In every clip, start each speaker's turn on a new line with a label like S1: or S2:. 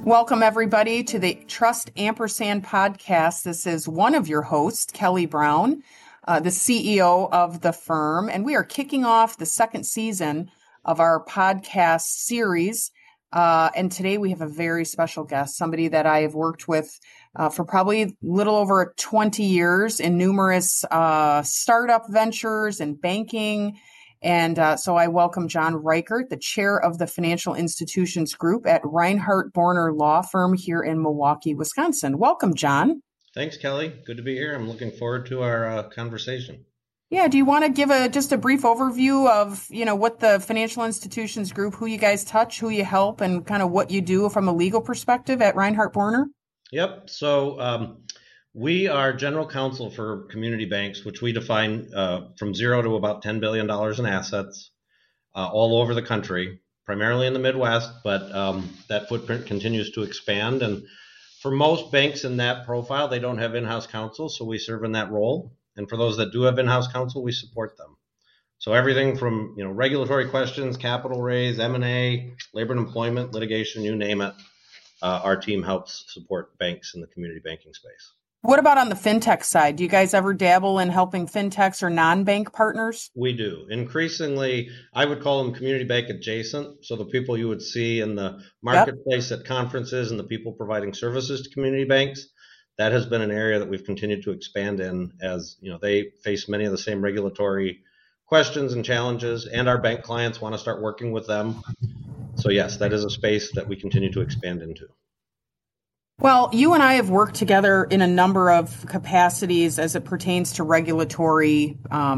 S1: Welcome, everybody, to the Trust Ampersand podcast. This is one of your hosts, Kelly Brown, the CEO of the firm, and we are kicking off the second season of our podcast series. And today we have a very special guest, somebody that I have worked with for probably a little over 20 years in numerous startup ventures and banking. And so I welcome John Reichert, the chair of the Financial Institutions Group at Reinhardt Borner Law Firm here in Milwaukee, Wisconsin. Welcome, John.
S2: Thanks, Kelly. Good to be here. I'm looking forward to our conversation.
S1: Yeah, do you want to give just a brief overview of, what the Financial Institutions Group, who you guys touch, who you help, and kind of what you do from a legal perspective at Reinhardt Borner?
S2: Yep. So we are general counsel for community banks, which we define from zero to about $10 billion in assets all over the country, primarily in the Midwest, but that footprint continues to expand. And for most banks in that profile, they don't have in-house counsel, so we serve in that role. And for those that do have in-house counsel, we support them. So everything from regulatory questions, capital raise, M&A, labor and employment, litigation, you name it, our team helps support banks in the community banking space.
S1: What about on the fintech side? Do you guys ever dabble in helping fintechs or non-bank partners?
S2: We do. Increasingly, I would call them community bank adjacent. So the people you would see in the marketplace at conferences and the people providing services to community banks, that has been an area that we've continued to expand in as they face many of the same regulatory questions and challenges, and our bank clients want to start working with them. So yes, that is a space that we continue to expand into.
S1: Well, you and I have worked together in a number of capacities as it pertains to regulatory,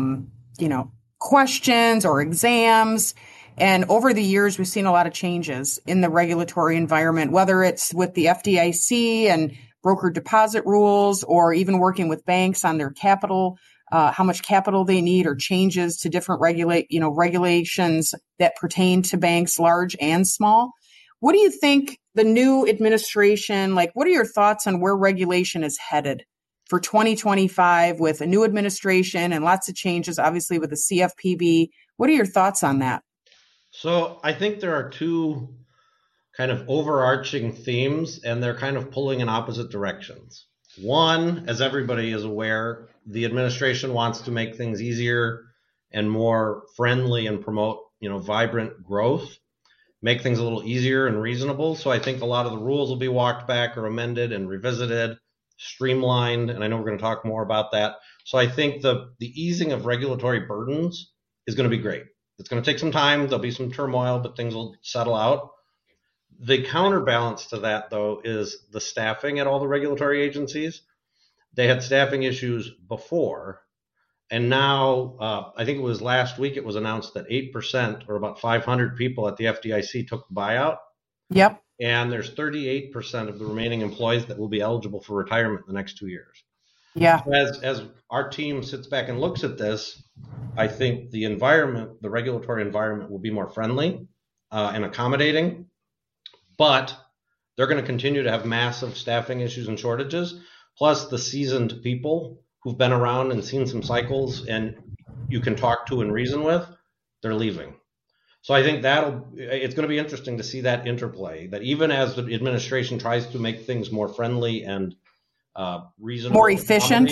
S1: questions or exams. And over the years, we've seen a lot of changes in the regulatory environment, whether it's with the FDIC and broker deposit rules, or even working with banks on their capital, how much capital they need, or changes to different regulations that pertain to banks, large and small. What do you think the new administration, what are your thoughts on where regulation is headed for 2025 with a new administration and lots of changes, obviously with the CFPB? What are your thoughts on that?
S2: So I think there are two kind of overarching themes, and they're kind of pulling in opposite directions. One, as everybody is aware, the administration wants to make things easier and more friendly and promote, vibrant growth, make things a little easier and reasonable. So I think a lot of the rules will be walked back or amended and revisited, streamlined, and I know we're going to talk more about that. So I think the easing of regulatory burdens is going to be great. It's going to take some time. There'll be some turmoil, but things will settle out. The counterbalance to that, though, is the staffing at all the regulatory agencies. They had staffing issues before, and now I think it was last week it was announced that 8%, or about 500 people at the FDIC, took the buyout.
S1: Yep.
S2: And there's 38% of the remaining employees that will be eligible for retirement in the next 2 years.
S1: Yeah.
S2: As our team sits back and looks at this, I think the regulatory environment will be more friendly and accommodating, but they're going to continue to have massive staffing issues and shortages, plus the seasoned people who've been around and seen some cycles and you can talk to and reason with, they're leaving. So I think it's going to be interesting to see that interplay, that even as the administration tries to make things more friendly and reasonable,
S1: more efficient,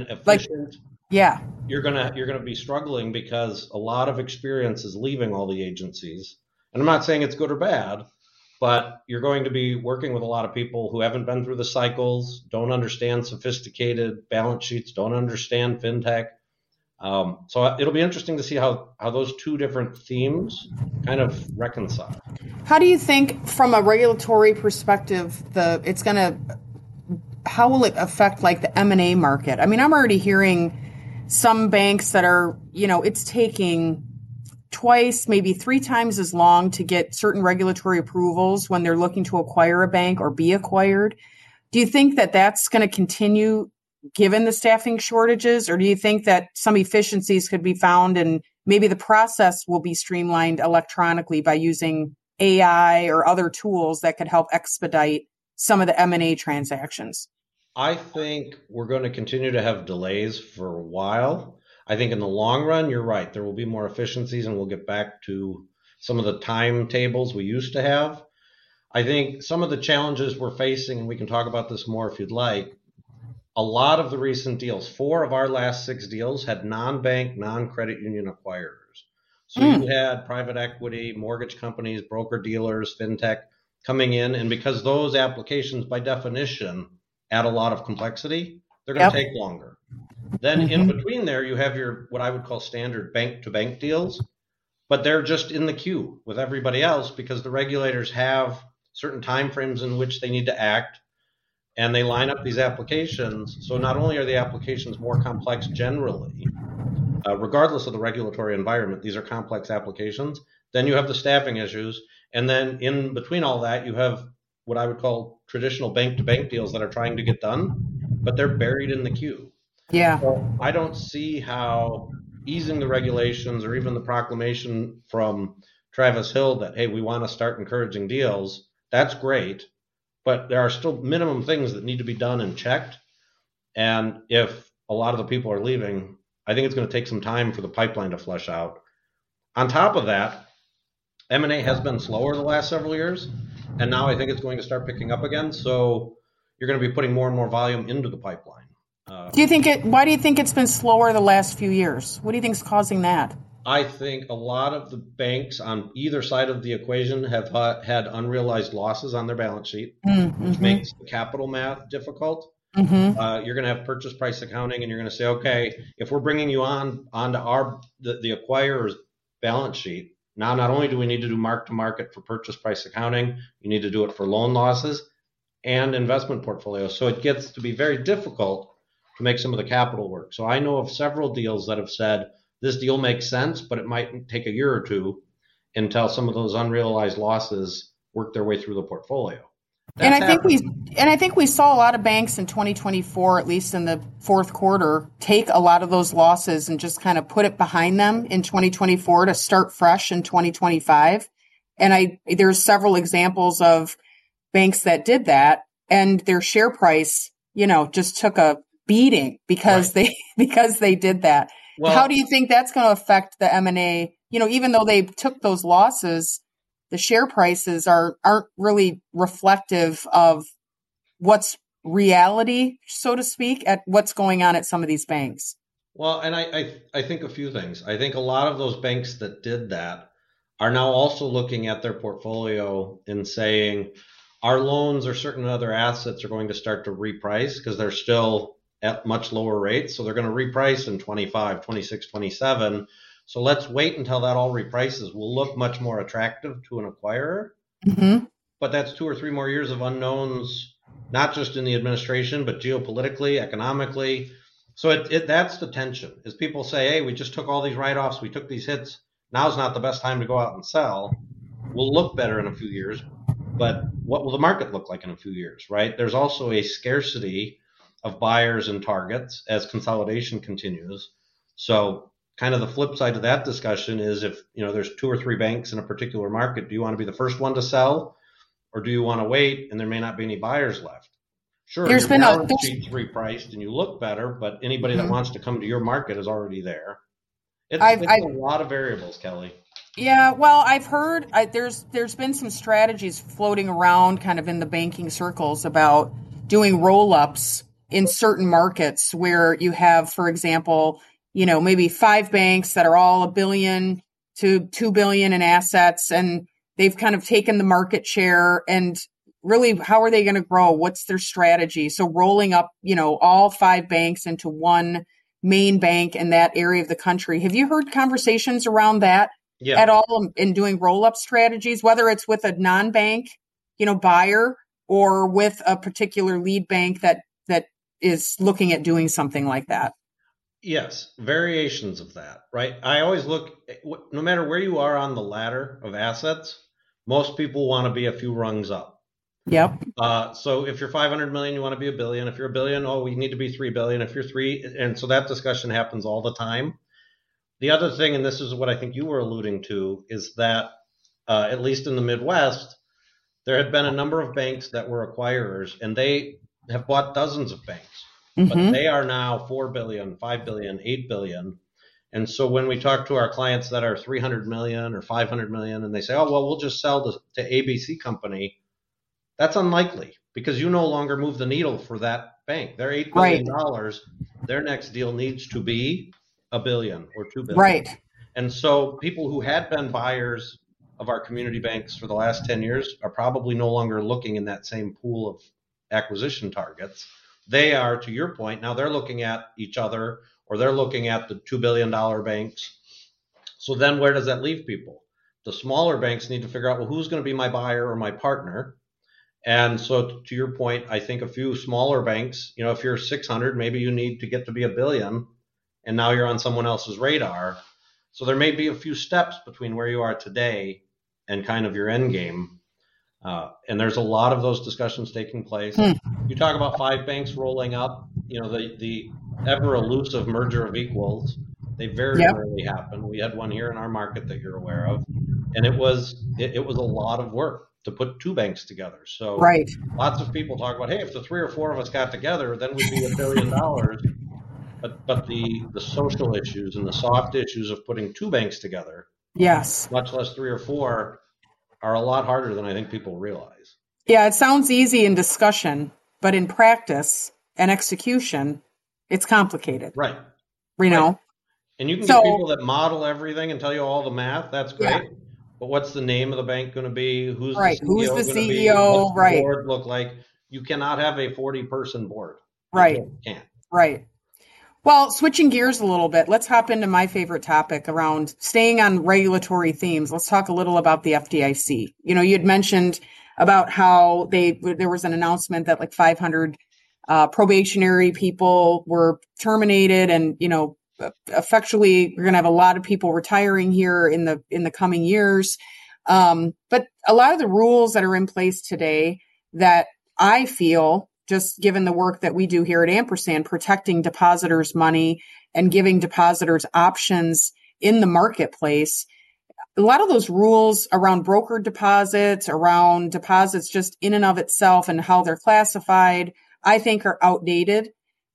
S2: yeah, you're gonna be struggling because a lot of experience is leaving all the agencies. And I'm not saying it's good or bad, but you're going to be working with a lot of people who haven't been through the cycles, don't understand sophisticated balance sheets, don't understand fintech. So it'll be interesting to see how those two different themes kind of reconcile.
S1: How do you think, from a regulatory perspective, how will it affect the M&A market? I mean, I'm already hearing some banks that are, it's taking twice, maybe 3 times as long to get certain regulatory approvals when they're looking to acquire a bank or be acquired. Do you think that that's going to continue given the staffing shortages, or do you think that some efficiencies could be found and maybe the process will be streamlined electronically by using AI or other tools that could help expedite some of the M&A transactions?
S2: I think we're going to continue to have delays for a while. I think in the long run, you're right. There will be more efficiencies and we'll get back to some of the timetables we used to have. I think some of the challenges we're facing, and we can talk about this more if you'd like, a lot of the recent deals, 4 of our last 6 deals had non-bank, non-credit union acquirers. So you had private equity, mortgage companies, broker dealers, fintech coming in. And because those applications by definition add a lot of complexity, they're going to take longer. Then in between there, you have your what I would call standard bank-to-bank deals, but they're just in the queue with everybody else because the regulators have certain timeframes in which they need to act, and they line up these applications. So not only are the applications more complex generally, regardless of the regulatory environment, these are complex applications. Then you have the staffing issues, and then in between all that, you have what I would call traditional bank-to-bank deals that are trying to get done, but they're buried in the queue.
S1: Yeah.
S2: So I don't see how easing the regulations or even the proclamation from Travis Hill that, hey, we want to start encouraging deals, that's great, but there are still minimum things that need to be done and checked. And if a lot of the people are leaving, I think it's going to take some time for the pipeline to flesh out. On top of that, M&A has been slower the last several years, and now I think it's going to start picking up again. So you're going to be putting more and more volume into the pipeline.
S1: Why do you think it's been slower the last few years? What do you think is causing that?
S2: I think a lot of the banks on either side of the equation have had unrealized losses on their balance sheet, which makes the capital math difficult. You're going to have purchase price accounting, and you're going to say, okay, if we're bringing you onto the acquirer's balance sheet, now not only do we need to do mark to market for purchase price accounting, you need to do it for loan losses and investment portfolios. So it gets to be very difficult to make some of the capital work. So I know of several deals that have said this deal makes sense, but it might take a year or two until some of those unrealized losses work their way through the portfolio.
S1: And I think we saw a lot of banks in 2024, at least in the fourth quarter, take a lot of those losses and just kind of put it behind them in 2024 to start fresh in 2025. And there's several examples of banks that did that, and their share price, just took a beating because they did that. Well, how do you think that's going to affect the M&A? Even though they took those losses, the share prices aren't really reflective of what's reality, so to speak, at what's going on at some of these banks.
S2: Well, and I think a few things. I think a lot of those banks that did that are now also looking at their portfolio and saying, our loans or certain other assets are going to start to reprice because they're still at much lower rates. So they're going to reprice in 25, 26, 27. So let's wait until that all reprices. Will look much more attractive to an acquirer. But that's 2 or 3 more years of unknowns, not just in the administration, but geopolitically, economically. So that's the tension, is people say, hey, we just took all these write-offs, we took these hits. Now's not the best time to go out and sell. We'll look better in a few years, but what will the market look like in a few years, right? There's also a scarcity of buyers and targets as consolidation continues. So kind of the flip side of that discussion is if there's 2 or 3 banks in a particular market, do you want to be the first one to sell, or do you want to wait and there may not be any buyers left? Sure, your balance sheet's repriced and you look better, but anybody that wants to come to your market is already there. It's a lot of variables, Kelly.
S1: Yeah, well, I've heard there's been some strategies floating around kind of in the banking circles about doing roll-ups in certain markets where you have, for example, maybe 5 banks that are all $1 billion to $2 billion in assets, and they've kind of taken the market share. And really, how are they going to grow? What's their strategy? So rolling up, all 5 banks into one main bank in that area of the country. Have you heard conversations around that at all in doing roll-up strategies, whether it's with a non-bank, buyer, or with a particular lead bank that is looking at doing something like that?
S2: Yes, variations of that, right? I always look, no matter where you are on the ladder of assets, most people want to be a few rungs up.
S1: Yep.
S2: So if you're 500 million, you want to be $1 billion. If you're $1 billion, we need to be 3 billion. If you're 3, and so that discussion happens all the time. The other thing, and this is what I think you were alluding to, is that at least in the Midwest, there had been a number of banks that were acquirers, and they have bought dozens of banks. But they are now 4 billion, 5 billion, 8 billion. And so when we talk to our clients that are 300 million or 500 million, and they say, oh, well, we'll just sell to ABC company, That's unlikely because you no longer move the needle for that bank. They're $8 billion.
S1: Right.
S2: Their next deal needs to be $1 billion or $2 billion.
S1: Right.
S2: And so people who had been buyers of our community banks for the last 10 years are probably no longer looking in that same pool of acquisition targets. They are, to your point, now they're looking at each other, or they're looking at the $2 billion banks. So then where does that leave people? The smaller banks need to figure out, well, who's going to be my buyer or my partner? And so to your point, I think a few smaller banks, if you're 600, maybe you need to get to be $1 billion, and now you're on someone else's radar. So there may be a few steps between where you are today and kind of your end game. And there's a lot of those discussions taking place. You talk about 5 banks rolling up, the ever elusive merger of equals. They very rarely happen. We had one here in our market that you're aware of, and it was a lot of work to put 2 banks together. So lots of people talk about, hey, if the 3 or 4 of us got together, then we'd be $1 billion. But the social issues and the soft issues of putting 2 banks together, much less 3 or 4, are a lot harder than I think people realize.
S1: Yeah, it sounds easy in discussion, but in practice and execution, it's complicated.
S2: Right. And you can get people that model everything and tell you all the math. That's great. Yeah. But what's the name of the bank going to be? Who's the CEO?
S1: Who's the CEO?
S2: What's the board look like? You cannot have a 40-person board. You can't.
S1: Right. Well, switching gears a little bit, let's hop into my favorite topic around staying on regulatory themes. Let's talk a little about the FDIC. You had mentioned about how there was an announcement that like 500 probationary people were terminated, and effectively we're going to have a lot of people retiring here in the coming years. But a lot of the rules that are in place today that I feel, just given the work that we do here at Ampersand, protecting depositors' money and giving depositors options in the marketplace, a lot of those rules around brokered deposits, around deposits just in and of itself and how they're classified, I think are outdated.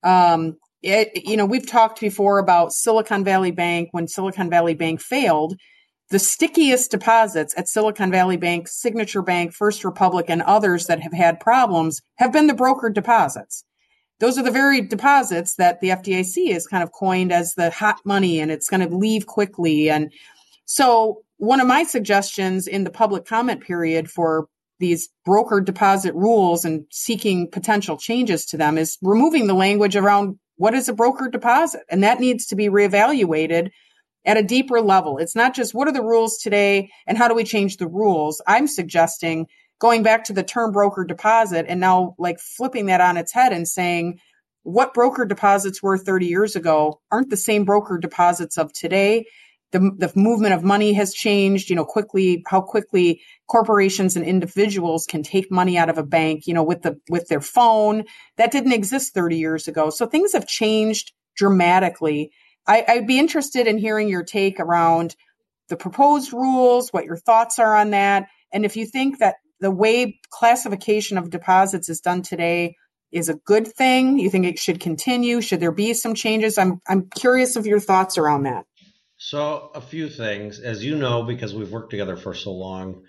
S1: We've talked before about Silicon Valley Bank. When Silicon Valley Bank failed, the stickiest deposits at Silicon Valley Bank, Signature Bank, First Republic, and others that have had problems have been the brokered deposits. Those are the very deposits that the FDIC has kind of coined as the hot money, and it's going to leave quickly. And so one of my suggestions in the public comment period for these brokered deposit rules and seeking potential changes to them is removing the language around what is a brokered deposit. And that needs to be reevaluated at a deeper level. It's not just what are the rules today and how do we change the rules. I'm suggesting going back to the term brokered deposit and now like flipping that on its head and saying what brokered deposits were 30 years ago aren't the same brokered deposits of today. The movement of money has changed, how quickly corporations and individuals can take money out of a bank, with their phone. That didn't exist 30 years ago. So things have changed dramatically. I'd be interested in hearing your take around the proposed rules, what your thoughts are on that, and if you think that the way classification of deposits is done today is a good thing. You think it should continue? Should there be some changes? I'm curious of your thoughts around that.
S2: So a few things, as you know, because we've worked together for so long,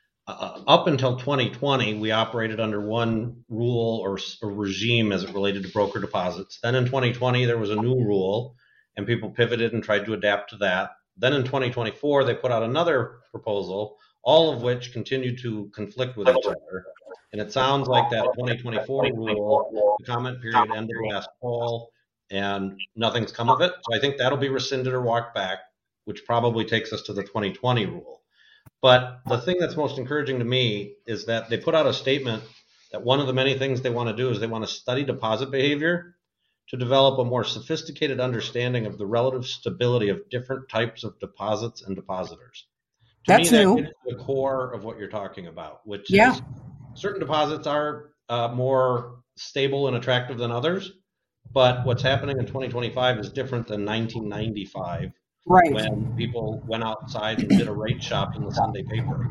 S2: up until 2020, we operated under one rule or regime as it related to broker deposits. Then in 2020, there was a new rule, and people pivoted and tried to adapt to that. Then in 2024, they put out another proposal, all of which continued to conflict with each other. And it sounds like that 2024 rule, the comment period ended last fall, and nothing's come of it. So I think that'll be rescinded or walked back, which probably takes us to the 2020 rule. But the thing that's most encouraging to me is that they put out a statement that one of the many things they want to do is they want to study deposit behavior to develop a more sophisticated understanding of the relative stability of different types of deposits and depositors.
S1: That's new.
S2: That gets to the core of what you're talking about, which is certain deposits are more stable and attractive than others. But what's happening in 2025 is different than 1995, when people went outside and did a rate shop in the Sunday paper.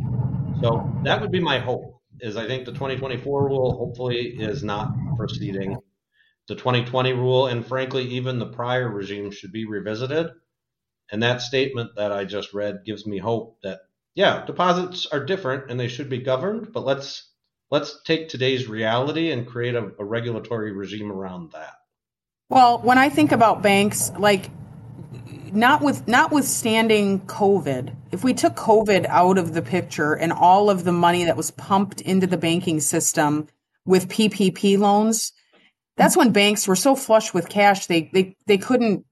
S2: So that would be my hope, is I think the 2024 rule hopefully is not proceeding. The 2020 rule, and frankly, even the prior regime should be revisited. And that statement that I just read gives me hope that, deposits are different and they should be governed, but let's let's take today's reality and create a regulatory regime around that.
S1: Well, when I think about banks, like notwithstanding COVID, if we took COVID out of the picture and all of the money that was pumped into the banking system with PPP loans, that's when banks were so flush with cash they couldn't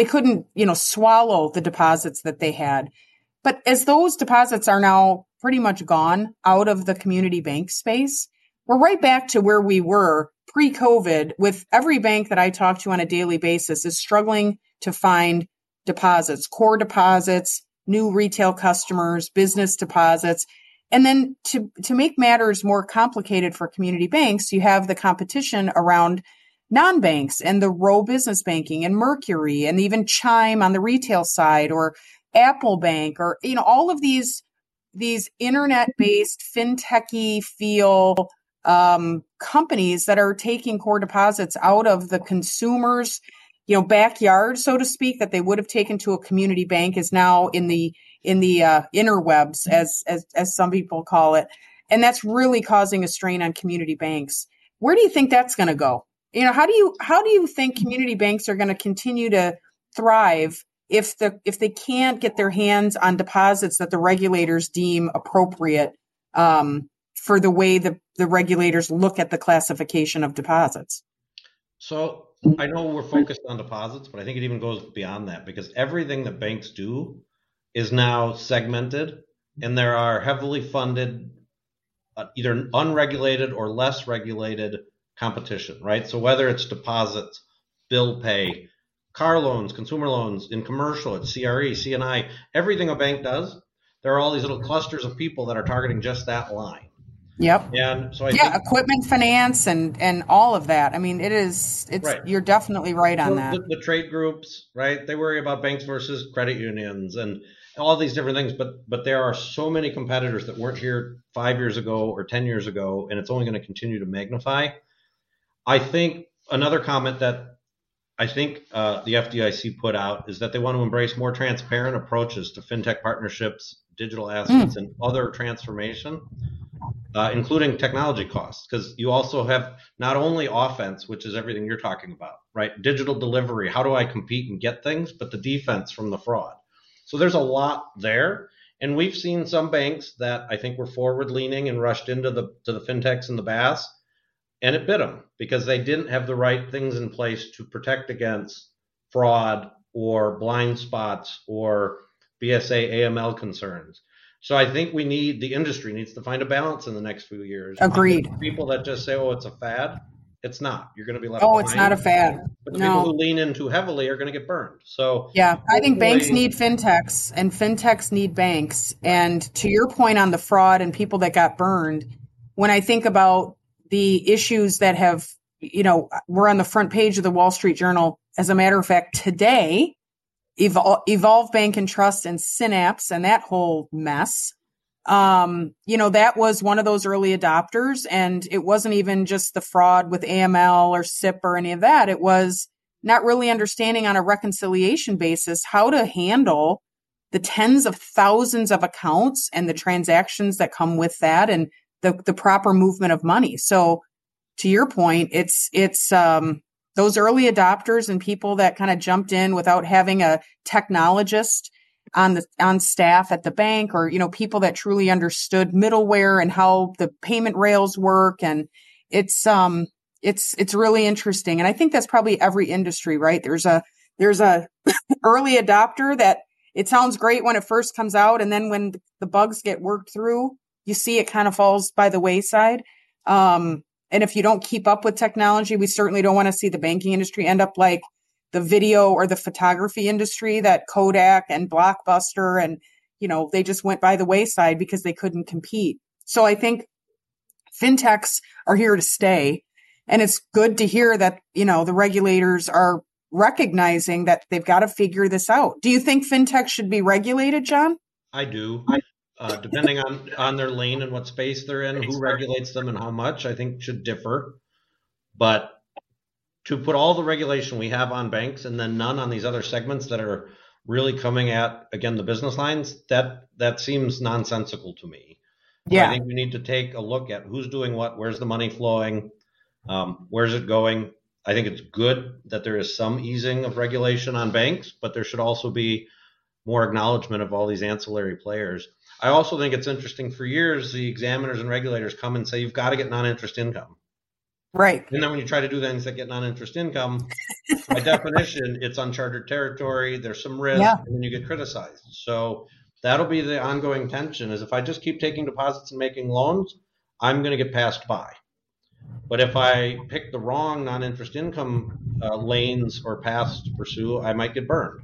S1: swallow the deposits that they had. But as those deposits are now pretty much gone out of the community bank space, we're right back to where we were pre-COVID, with every bank that I talk to on a daily basis is struggling to find deposits, core deposits, new retail customers, business deposits. And then to make matters more complicated for community banks, you have the competition around non-banks and the Row Business Banking and Mercury and even Chime on the retail side, or Apple Bank, or all of these internet-based fintechy feel companies that are taking core deposits out of the consumer's backyard, so to speak, that they would have taken to a community bank, is now in the interwebs, as some people call it, and that's really causing a strain on community banks. Where do you think that's going to go? How do you think community banks are going to continue to thrive if they can't get their hands on deposits that the regulators deem appropriate for the way the regulators look at the classification of deposits?
S2: So I know we're focused on deposits, but I think it even goes beyond that, because everything that banks do is now segmented, and there are heavily funded, either unregulated or less regulated competition, right? So whether it's deposits, bill pay, car loans, consumer loans, in commercial, it's CRE, CNI, everything a bank does, there are all these little clusters of people that are targeting just that line.
S1: Yep.
S2: And so I
S1: think equipment finance and all of that. I mean, it's right. You're definitely right on that.
S2: The trade groups, right? They worry about banks versus credit unions and all these different things, but there are so many competitors that weren't here 5 years ago or 10 years ago, and it's only going to continue to magnify. I think another comment that I think the FDIC put out is that they want to embrace more transparent approaches to fintech partnerships, digital assets, and other transformation, including technology costs, because you also have not only offense, which is everything you're talking about, right? Digital delivery, how do I compete and get things, but the defense from the fraud. So there's a lot there. And we've seen some banks that I think were forward leaning and rushed into the fintechs and the BaaS, and it bit them because they didn't have the right things in place to protect against fraud or blind spots or BSA AML concerns. So I think the industry needs to find a balance in the next few years.
S1: Agreed.
S2: People that just say, oh, it's a fad, it's not. You're going to be left
S1: behind. It's not a fad.
S2: But the people who lean in too heavily are going to get burned. So
S1: yeah, I think banks need fintechs and fintechs need banks. And to your point on the fraud and people that got burned, when I think about the issues that have, were on the front page of the Wall Street Journal, as a matter of fact, today, Evolve Bank and Trust and Synapse and that whole mess. That was one of those early adopters, and it wasn't even just the fraud with AML or SIP or any of that. It was not really understanding on a reconciliation basis how to handle the tens of thousands of accounts and the transactions that come with that and the proper movement of money. So to your point, it's those early adopters and people that kind of jumped in without having a technologist on staff at the bank, or people that truly understood middleware and how the payment rails work. And it's really interesting. And I think that's probably every industry, right? There's a early adopter that it sounds great when it first comes out, and then when the bugs get worked through, you see it kind of falls by the wayside. And if you don't keep up with technology, we certainly don't want to see the banking industry end up like the video or the photography industry, that Kodak and Blockbuster, and, they just went by the wayside because they couldn't compete. So I think fintechs are here to stay. And it's good to hear that, the regulators are recognizing that they've got to figure this out. Do you think fintech should be regulated, John?
S2: I do. Depending on their lane and what space they're in, who regulates them and how much, I think should differ. But to put all the regulation we have on banks and then none on these other segments that are really coming at, again, the business lines, that seems nonsensical to me. So I
S1: Yeah.
S2: think we need to take a look at who's doing what, where's the money flowing, where's it going. I think it's good that there is some easing of regulation on banks, but there should also be more acknowledgement of all these ancillary players. I also think it's interesting, for years, the examiners and regulators come and say, you've got to get non-interest income.
S1: Right.
S2: And then when you try to do things that get non-interest income, by definition, it's uncharted territory. There's some risk,
S1: Yeah.
S2: and then you get criticized. So that'll be the ongoing tension: is if I just keep taking deposits and making loans, I'm going to get passed by. But if I pick the wrong non-interest income lanes or paths to pursue, I might get burned.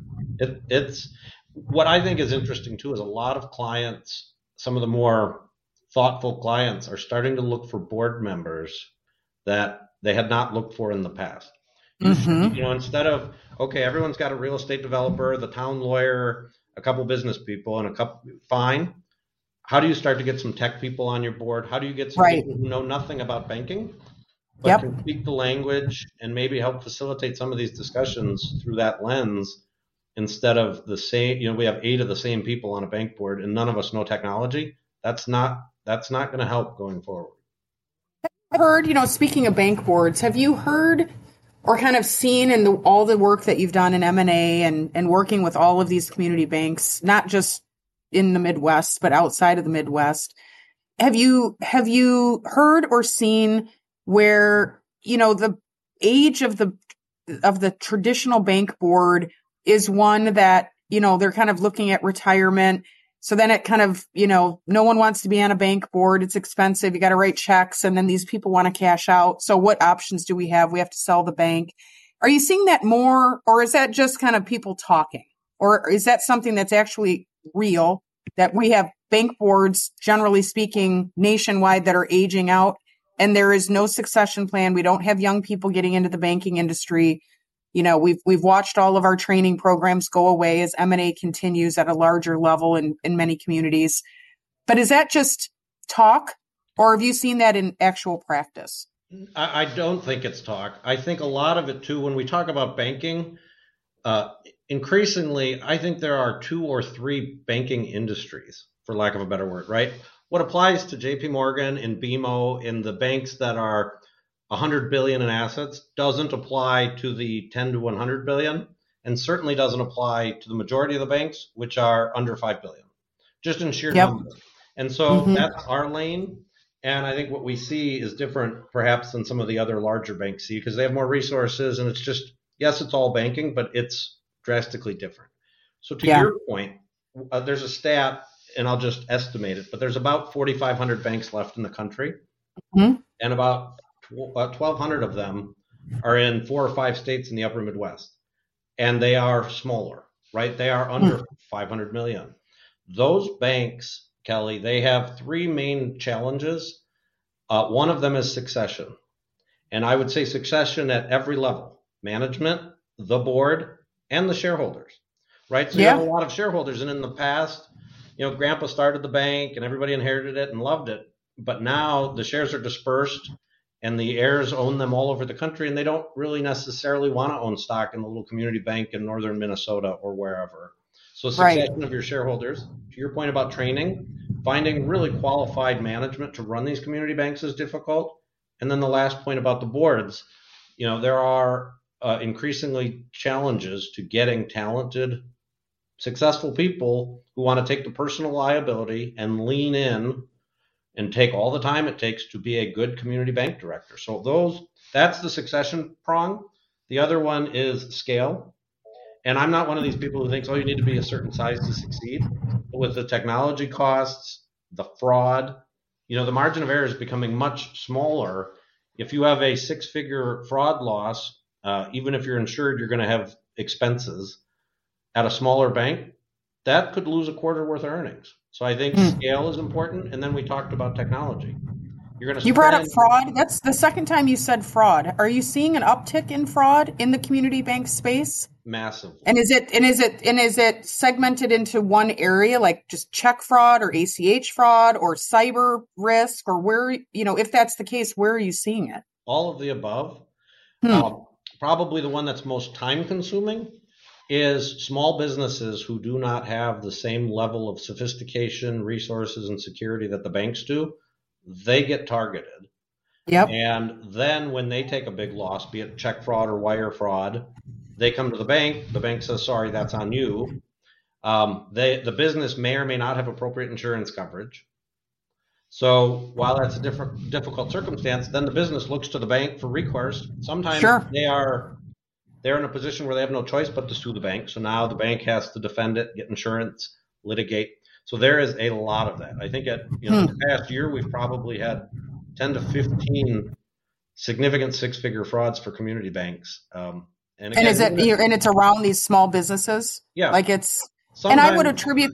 S2: It's what I think is interesting too is a lot of clients, some of the more thoughtful clients, are starting to look for board members that they had not looked for in the past.
S1: Mm-hmm.
S2: Instead of, okay, everyone's got a real estate developer, the town lawyer, a couple business people, and a couple, fine. How do you start to get some tech people on your board? How do you get some
S1: Right.
S2: people who know nothing about banking, but
S1: Yep.
S2: can speak the language and maybe help facilitate some of these discussions through that lens, instead of the same, we have 8 of the same people on a bank board and none of us know technology. That's not going to help going forward.
S1: I've heard, speaking of bank boards, have you heard or kind of seen in all the work that you've done in M&A and working with all of these community banks, not just in the Midwest, but outside of the Midwest, have you heard or seen where, the age of the traditional bank board is one that, they're kind of looking at retirement. So then it kind of, no one wants to be on a bank board. It's expensive. You got to write checks. And then these people want to cash out. So what options do we have? We have to sell the bank. Are you seeing that more, or is that just kind of people talking? Or is that something that's actually real, that we have bank boards, generally speaking, nationwide, that are aging out and there is no succession plan? We don't have young people getting into the banking industry. We've watched all of our training programs go away as M&A continues at a larger level in many communities. But is that just talk, or have you seen that in actual practice?
S2: I don't think it's talk. I think a lot of it too, when we talk about banking, increasingly, I think there are 2 or 3 banking industries, for lack of a better word, right? What applies to JP Morgan and BMO and the banks that are 100 billion in assets doesn't apply to the 10 to 100 billion, and certainly doesn't apply to the majority of the banks, which are under 5 billion, just in sheer numbers. And so that's our lane. And I think what we see is different perhaps than some of the other larger banks see, because they have more resources, and it's just, yes, it's all banking, but it's drastically different. So to your point, there's a stat, and I'll just estimate it, but there's about 4,500 banks left in the country, and about 1,200 of them are in 4 or 5 states in the upper Midwest, and they are smaller, right? They are under 500 million. Those banks, Kelly, they have 3 main challenges. One of them is succession, and I would say succession at every level: management, the board, and the shareholders, right? So you have a lot of shareholders, and in the past, Grandpa started the bank and everybody inherited it and loved it, but now the shares are dispersed and the heirs own them all over the country, and they don't really necessarily want to own stock in the little community bank in northern Minnesota or wherever. So succession of your shareholders. To your point about training, finding really qualified management to run these community banks is difficult. And then the last point about the boards, there are increasingly challenges to getting talented, successful people who want to take the personal liability and lean in and take all the time it takes to be a good community bank director. So that's the succession prong. The other one is scale. And I'm not one of these people who thinks, oh, you need to be a certain size to succeed. But with the technology costs, the fraud, the margin of error is becoming much smaller. If you have a 6-figure fraud loss, even if you're insured, you're going to have expenses at a smaller bank, that could lose a quarter worth of earnings. So I think scale is important. And then we talked about technology.
S1: You brought up fraud. That's the second time you said fraud. Are you seeing an uptick in fraud in the community bank space?
S2: Massively.
S1: And is it segmented into one area, like just check fraud or ACH fraud or cyber risk, or where, if that's the case, where are you seeing it?
S2: All of the above. Probably the one that's most time consuming is small businesses who do not have the same level of sophistication, resources, and security that the banks do, they get targeted.
S1: Yep.
S2: And then when they take a big loss, be it check fraud or wire fraud, they come to the bank. The bank says, sorry, that's on you. The business may or may not have appropriate insurance coverage. So while that's a difficult circumstance, then the business looks to the bank for recourse. Sometimes they're in a position where they have no choice but to sue the bank. So now the bank has to defend it, get insurance, litigate. So there is a lot of that. I think the past year we've probably had 10 to 15 significant six-figure frauds for community banks. And
S1: it's around these small businesses.
S2: Yeah,
S1: like it's. And I would attribute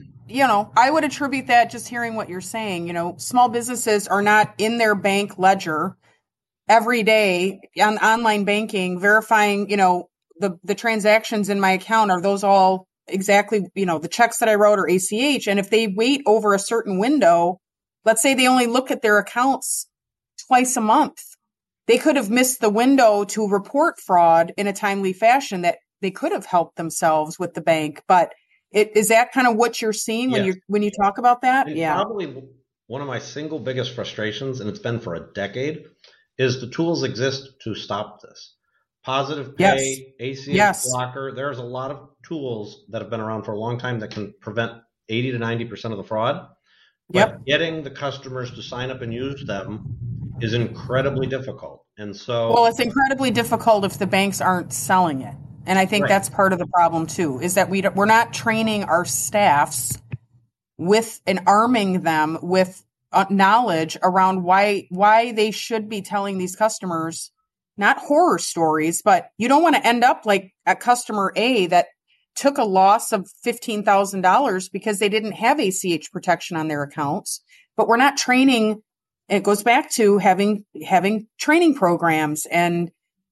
S1: that, just hearing what you're saying. Small businesses are not in their bank ledger every day on online banking verifying, the transactions in my account, are those all exactly, the checks that I wrote or ACH. And if they wait over a certain window, let's say they only look at their accounts twice a month, they could have missed the window to report fraud in a timely fashion that they could have helped themselves with the bank. But is that kind of what you're seeing when you talk about that?
S2: It's probably one of my single biggest frustrations, and it's been for a decade, is the tools exist to stop this. Positive Pay, ACH Blocker. There's a lot of tools that have been around for a long time that can prevent 80 to 90% of the fraud. But getting the customers to sign up and use them is incredibly difficult. And so,
S1: well, it's incredibly difficult if the banks aren't selling it. And I think that's part of the problem too, is that we're not training our staffs with and arming them with knowledge around why they should be telling these customers, not horror stories, but you don't want to end up like a customer A that took a loss of $15,000 because they didn't have ACH protection on their accounts. But we're not training. It goes back to having training programs and,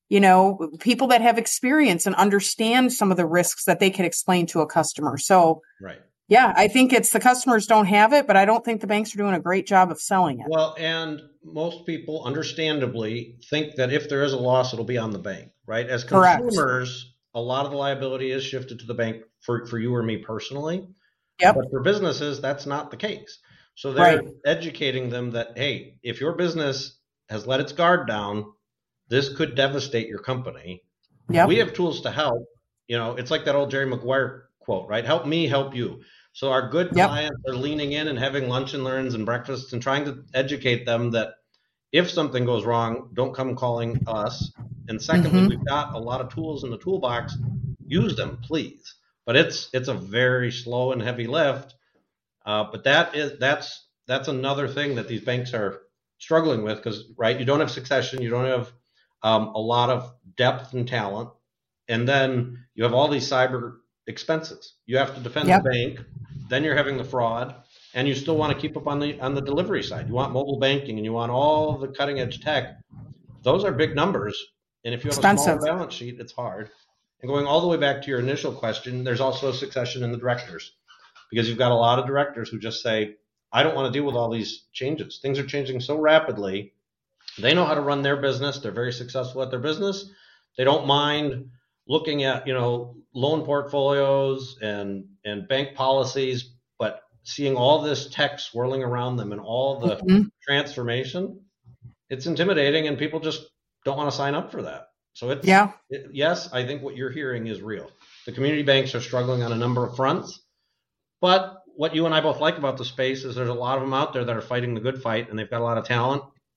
S1: people that have experience and understand some of the risks that they can explain to a customer. So, yeah, I think it's the customers don't have it, but I don't think the banks are doing a great job of selling it.
S2: Well, and most people understandably think that if there is a loss, it'll be on the bank, right? As consumers, a lot of the liability is shifted to the bank for you or me personally.
S1: Yep.
S2: But for businesses, that's not the case. So they're educating them that, hey, if your business has let its guard down, this could devastate your company. Yep. We have tools to help. It's like that old Jerry Maguire quote, right? Help me, help you. So our good clients are leaning in and having lunch and learns and breakfasts and trying to educate them that if something goes wrong, don't come calling us. And secondly, we've got a lot of tools in the toolbox. Use them, please. But it's a very slow and heavy lift. But that's another thing that these banks are struggling with because, you don't have succession, you don't have a lot of depth and talent, and then you have all these cyber expenses. You have to defend the bank, then you're having the fraud, and you still want to keep up on the delivery side. You want mobile banking, and you want all the cutting edge tech. Those are big numbers, and if you have a small balance sheet, it's hard. And going all the way back to your initial question, there's also a succession in the directors. Because you've got a lot of directors who just say, I don't want to deal with all these changes. Things are changing so rapidly. They know how to run their business. They're very successful at their business. They don't mind looking at, loan portfolios and bank policies, but seeing all this tech swirling around them and all the transformation, it's intimidating and people just don't want to sign up for that. So yes, I think what you're hearing is real. The community banks are struggling on a number of fronts. But what you and I both like about the space is there's a lot of them out there that are fighting the good fight, and they've got a lot of talent.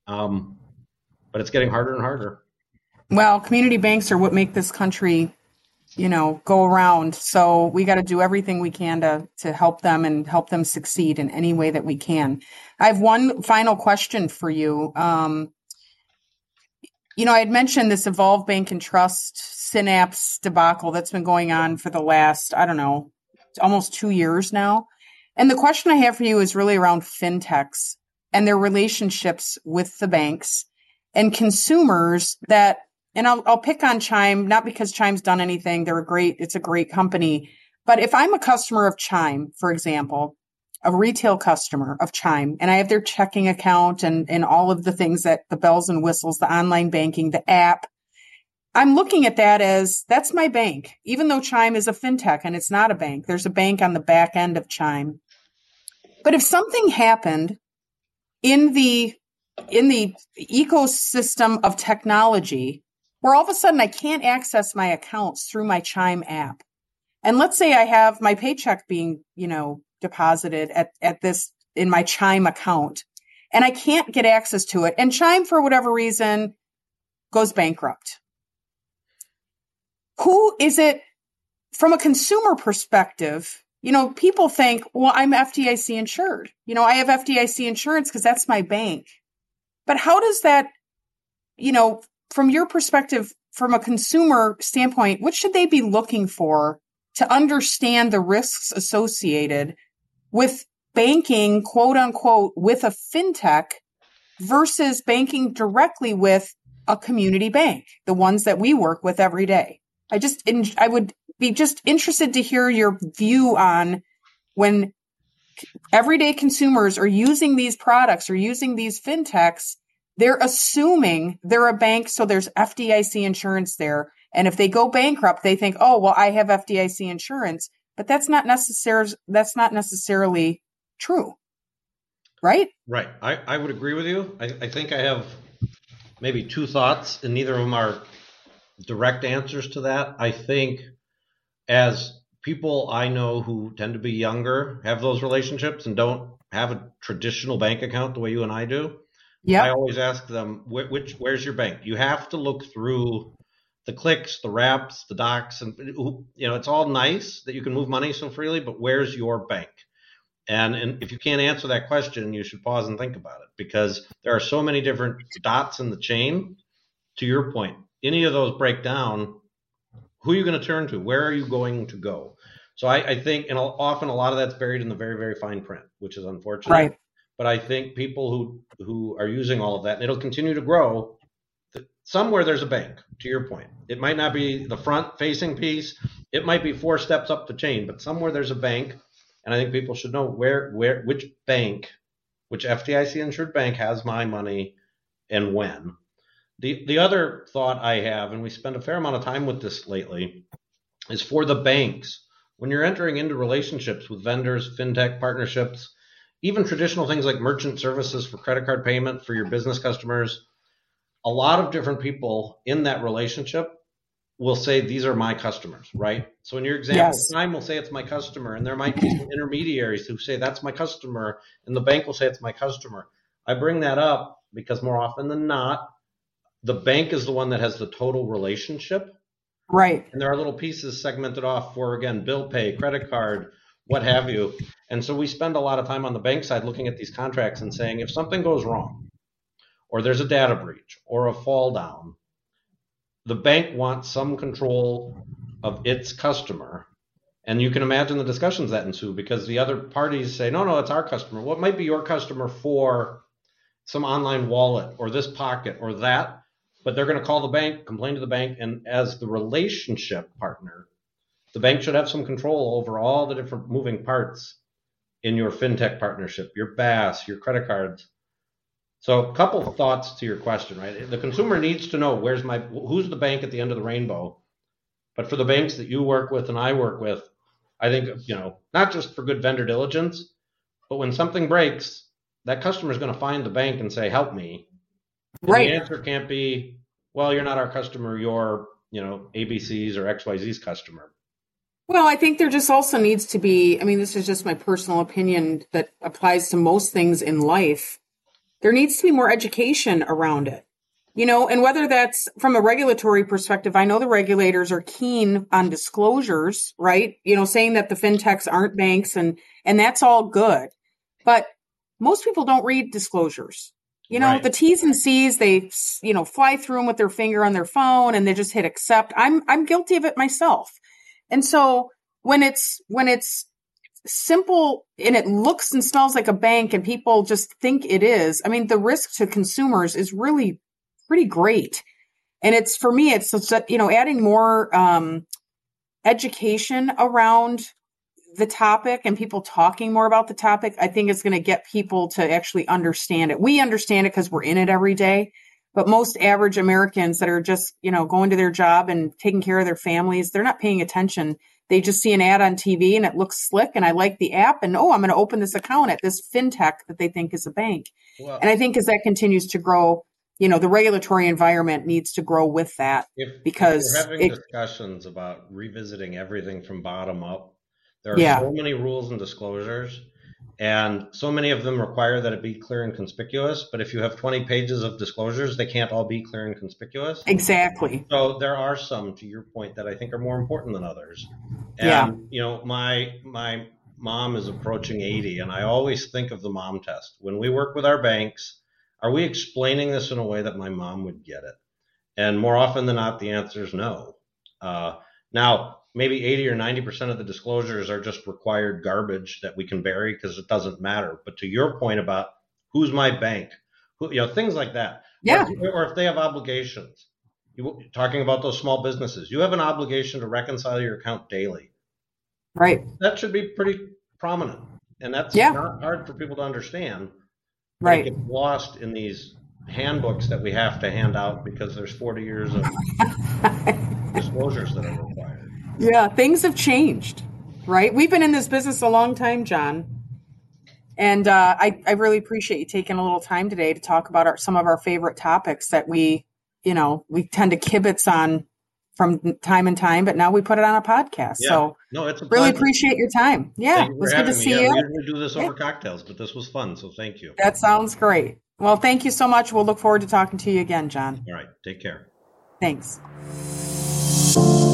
S2: But it's getting harder and harder.
S1: Well, community banks are what make this country, go around. So we got to do everything we can to help them and help them succeed in any way that we can. I have one final question for you. I had mentioned this Evolve Bank and Trust Synapse debacle that's been going on for the last, almost 2 years now. And the question I have for you is really around fintechs and their relationships with the banks and consumers that, and I'll pick on Chime, not because Chime's done anything. It's a great company. But if I'm a customer of Chime, for example, a retail customer of Chime, and I have their checking account and all of the things that the bells and whistles, the online banking, the app, I'm looking at that as that's my bank, even though Chime is a fintech and it's not a bank. There's a bank on the back end of Chime. But if something happened in the ecosystem of technology where all of a sudden I can't access my accounts through my Chime app, and let's say I have my paycheck being, deposited at this in my Chime account, and I can't get access to it, and Chime, for whatever reason, goes bankrupt. Who is it from a consumer perspective? People think, well, I'm FDIC insured. I have FDIC insurance because that's my bank. But how does that, from your perspective, from a consumer standpoint, what should they be looking for to understand the risks associated with banking, quote unquote, with a fintech versus banking directly with a community bank, the ones that we work with every day? I would be just interested to hear your view on when everyday consumers are using these products or using these fintechs, they're assuming they're a bank, so there's FDIC insurance there. And if they go bankrupt, they think, oh, well, I have FDIC insurance, but that's not necessarily true. Right?
S2: Right. I would agree with you. I think I have maybe two thoughts, and neither of them are direct answers to that. I think as people I know who tend to be younger have those relationships and don't have a traditional bank account the way you and I do, I always ask them, where's your bank? You have to look through the clicks, the wraps, the docs, and it's all nice that you can move money so freely, but where's your bank? And if you can't answer that question, you should pause and think about it, because there are so many different dots in the chain. To your point, any of those break down, who are you going to turn to? Where are you going to go? So I think, and often a lot of that's buried in the very, very fine print, which is unfortunate.
S1: Right.
S2: But I think people who are using all of that, and it'll continue to grow, somewhere there's a bank, to your point. It might not be the front-facing piece. It might be 4 steps up the chain, but somewhere there's a bank. And I think people should know which bank, which FDIC-insured bank has my money and when. The other thought I have, and we spend a fair amount of time with this lately, is for the banks. When you're entering into relationships with vendors, fintech partnerships, even traditional things like merchant services for credit card payment for your business customers, a lot of different people in that relationship will say, these are my customers, right? So in your example, Chime will say it's my customer, and there might be some intermediaries who say that's my customer, and the bank will say it's my customer. I bring that up because more often than not, the bank is the one that has the total relationship.
S1: Right.
S2: And there are little pieces segmented off for, again, bill pay, credit card, what have you. And so we spend a lot of time on the bank side looking at these contracts and saying, if something goes wrong, or there's a data breach, or a fall down, the bank wants some control of its customer. And you can imagine the discussions that ensue, because the other parties say, no, it's our customer. What might be your customer for some online wallet or this pocket or that? But they're going to call the bank, complain to the bank, and as the relationship partner, the bank should have some control over all the different moving parts in your fintech partnership, your BaaS, your credit cards. So a couple of thoughts to your question, right? The consumer needs to know who's the bank at the end of the rainbow. But for the banks that you work with and I work with, I think, not just for good vendor diligence, but when something breaks, that customer is going to find the bank and say, help me. And
S1: right.
S2: The answer can't be, well, you're not our customer, you're, ABC's or XYZ's customer.
S1: Well, I think there just also needs to be, this is just my personal opinion that applies to most things in life. There needs to be more education around it, and whether that's from a regulatory perspective, I know the regulators are keen on disclosures, right? Saying that the fintechs aren't banks and that's all good. But most people don't read disclosures.
S2: Right.
S1: The T's and C's, they, fly through them with their finger on their phone and they just hit accept. I'm guilty of it myself. And so when it's simple and it looks and smells like a bank and people just think it is, the risk to consumers is really pretty great. And for me, it's adding more education around the topic and people talking more about the topic, I think it's going to get people to actually understand it. We understand it because we're in it every day. But most average Americans that are just, going to their job and taking care of their families, they're not paying attention. They just see an ad on TV and it looks slick and I like the app and, I'm going to open this account at this fintech that they think is a bank.
S2: Well,
S1: and I think as that continues to grow, the regulatory environment needs to grow with that. Because
S2: if we're having discussions about revisiting everything from bottom up, there are so many rules and disclosures, and so many of them require that it be clear and conspicuous. But if you have 20 pages of disclosures, they can't all be clear and conspicuous.
S1: Exactly.
S2: So there are some, to your point, that I think are more important than others. And, my mom is approaching 80, and I always think of the mom test. When we work with our banks, are we explaining this in a way that my mom would get it? And more often than not, the answer is no. Now, maybe 80 or 90% of the disclosures are just required garbage that we can bury because it doesn't matter. But to your point about who's my bank, things like that.
S1: Yeah.
S2: Or if they have obligations, talking about those small businesses, you have an obligation to reconcile your account daily.
S1: Right.
S2: That should be pretty prominent. And that's not hard for people to understand.
S1: Right.
S2: It gets lost in these handbooks that we have to hand out because there's 40 years of disclosures that are required. Yeah,
S1: things have changed, right? We've been in this business a long time, John. And I really appreciate you taking a little time today to talk about some of our favorite topics that we tend to kibitz on from time and time, but now we put it on a podcast.
S2: Yeah.
S1: So
S2: it's a
S1: really appreciate your time. Yeah, it was good to see you.
S2: We usually do this over cocktails, but this was fun, so thank you.
S1: That sounds great. Well, thank you so much. We'll look forward to talking to you again, John.
S2: All right. Take care.
S1: Thanks.